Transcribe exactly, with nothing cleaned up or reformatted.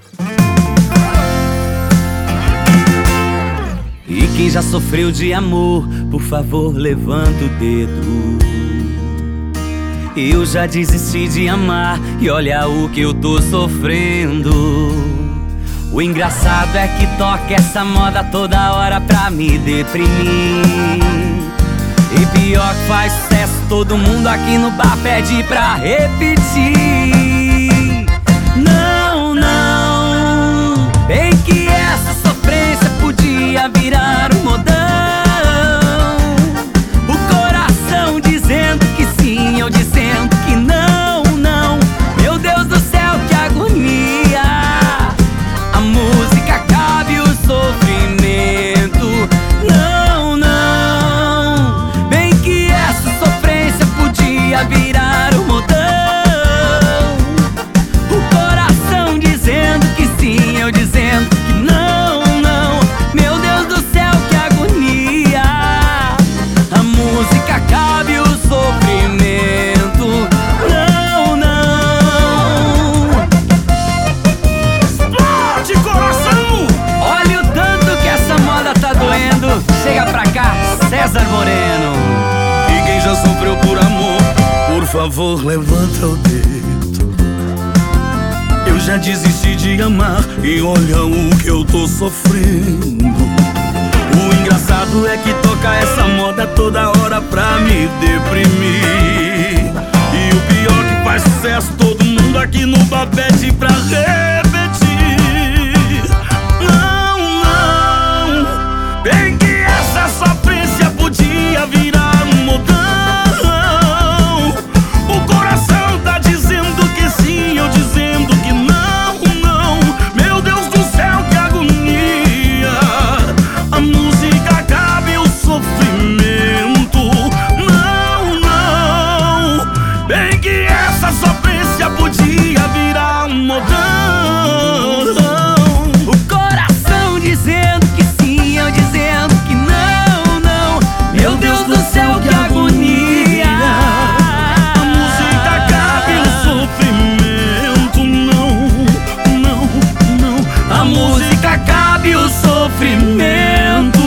E quem já sofreu de amor, por favor, levanta o dedo. Eu já desisti de amar e olha o que eu tô sofrendo. O engraçado é que toca essa moda toda hora pra me deprimir. E pior que faz sucesso, todo mundo aqui no bar pede pra repetir. Não, não, bem que essa sofrência podia virar um modão. O coração dizendo que sim, eu dizendo que não, não. Meu Deus do céu, que agonia. A música cabe o sofrimento. Não, não, bem que essa sofrência podia virar um modão. O coração dizendo que sim, eu dizendo que não, não. Meu Deus do céu, que agonia. A música cabe o sofrimento. Não, não. Explode, coração! Olha o tanto que essa moda tá doendo. Chega pra cá, César Moreno. E quem já sofreu por amor, por favor, levanta o dedo. Eu já desisti de amar e olha o que eu tô sofrendo. O engraçado é que toca essa moda toda hora pra me deprimir. E o pior que faz sucesso, todo mundo aqui no bar pede pra repetir. Não, não, bem que essa sofrência podia virar um modão. O coração tá dizendo que sim, eu dizendo que não, não. Meu Deus do céu, que agonia. A música cabe o sofrimento. Não, não, bem que essa sofrência podia virar um modão. O coração dizendo que sim, eu dizendo que não, não. Meu Deus do céu, que agonia. A música cabe o sofrimento. Não, não, não. A música cabe o sofrimento.